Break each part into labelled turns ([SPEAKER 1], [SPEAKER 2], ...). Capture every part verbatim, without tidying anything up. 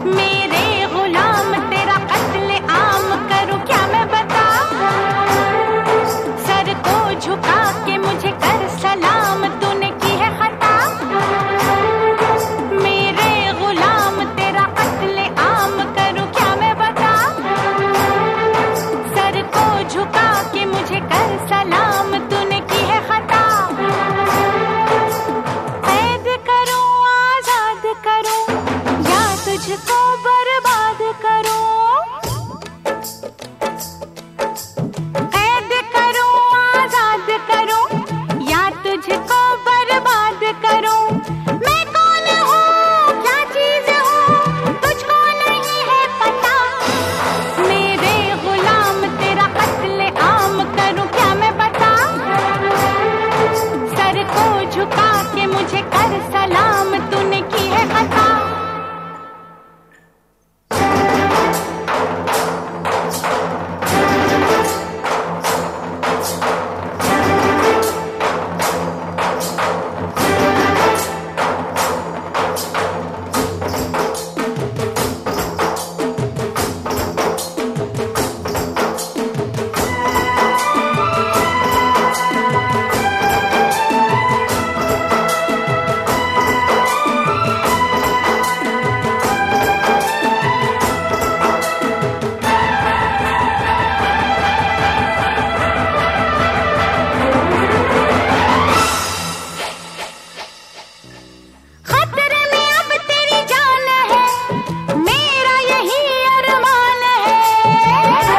[SPEAKER 1] मेरे गुलाम तेरा कत्ले आम करूं क्या मैं बता। सर को झुका के मुझे कर सलाम, तूने की है खता। मेरे गुलाम तेरा कत्ले आम करूं क्या मैं बता। सर को झुका के मुझे कर सलाम, तूने की है खता। कैद करूं आजाद करूं या तुझको बर्बाद करूं। कैद करूं आजाद करूं या तुझको बर्बाद करूं। मैं कौन हूँ क्या चीज हूँ तुझको नहीं है पता। मेरे गुलाम तेरा कत्ले आम करूं क्या मैं बता। सर को झुका के मुझे कर सलाम, तूने की है खता। खतरे में अब तेरी जान है, मेरा यही अरमान है।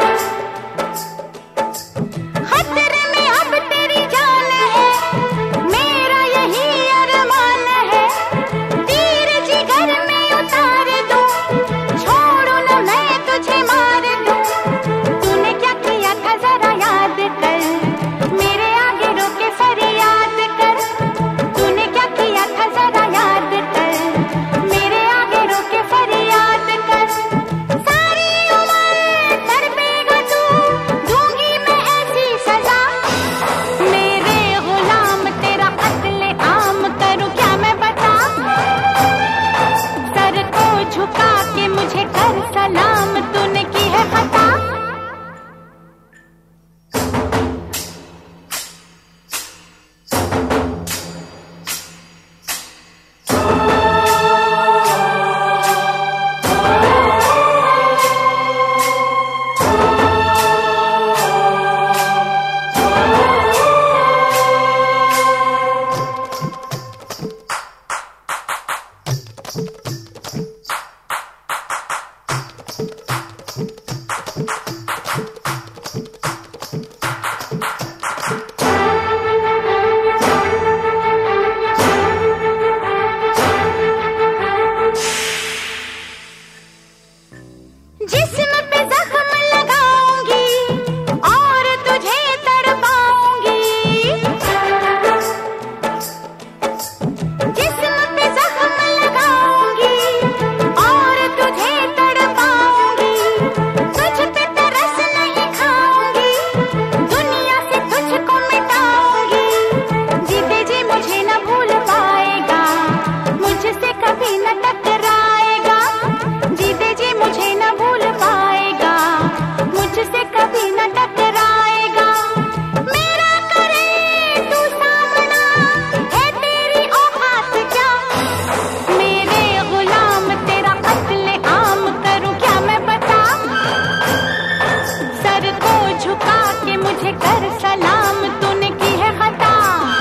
[SPEAKER 1] खतरे में अब तेरी जान है, मेरा यही अरमान है। तीर जिगर में उतार दूं, छोड़ू न मैं तुझे मार दूं। तूने क्या किया था जरा याद कर, मेरे आगे रोके फरियाद कर। तूने क्या किया था जरा याद कर, मेरे आगे रोके फरियाद कर। सारी उम्र तड़पेगा तू, दूंगी मैं ऐसी सजा। मेरे गुलाम तेरा कत्ले आम करूं क्या मैं बता। सर को झुका के मुझे कर सलाम, तूने की है खता। जिस्म पे जख्म लगाऊंगी और तुझे तड़पाऊंगी। जिस्म पे जख्म लगाऊंगी और तुझे तड़पाऊंगी। तुझ पे तरस नहीं खाऊंगी, दुनिया से तुझको मिटाऊंगी। जीते जी मुझे न भूल पाएगा, मुझसे कभी न टकराएगा। जीते जी मुझे न भूल पाएगा, मुझसे कभी न टकराएगा। मेरा करे तू सामना, है तेरी औकात क्या। मेरे गुलाम तेरा कत्ले आम करूं क्या मैं बता। सर को झुका के मुझे कर सलाम, तूने की है खता।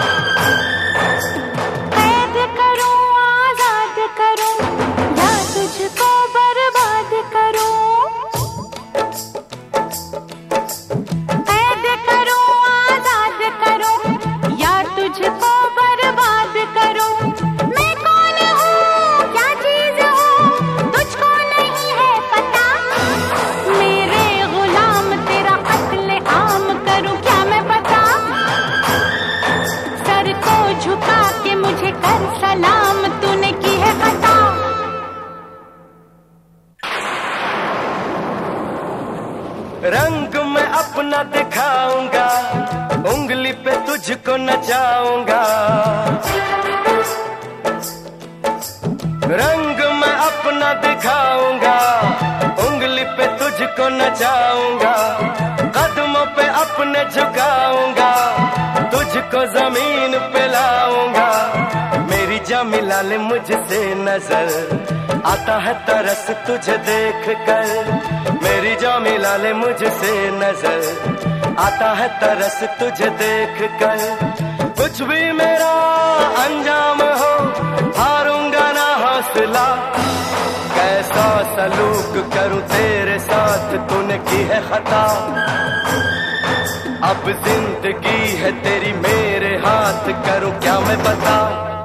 [SPEAKER 1] कैद करूं आजाद करूं या तुझको बर्बाद करूं। कैद करूं आजाद करूं या तुझको बर्बाद करूं। मैं कौन हूँ क्या चीज हूँ तुझको नहीं है पता। मेरे गुलाम तेरा कत्ले आम करूं क्या मैं बता। सर को झुका के मुझे कर सलाम, तूने की है खता।
[SPEAKER 2] रंग मैं अपना दिखाऊंगा, उंगली पे तुझको नचाऊंगा। रंग मैं अपना अपना दिखाऊंगा, उंगली पे तुझको नचाऊंगा, कदमों पे अपने झुकाऊंगा, तुझको जमीन पे लाऊंगा। मेरी जान मिला ले मुझसे नजर, आता है तरस तुझे देख कर। मेरी जान मिला ले मुझसे नजर, आता है तरस तुझे देख कर। कुछ भी मेरा अंजाम हो, हारूंगा ना हौसला। कैसा सलूक करूं तेरे साथ, तूने की है खता। अब जिंदगी है तेरी मेरे हाथ, करूं क्या मैं बता।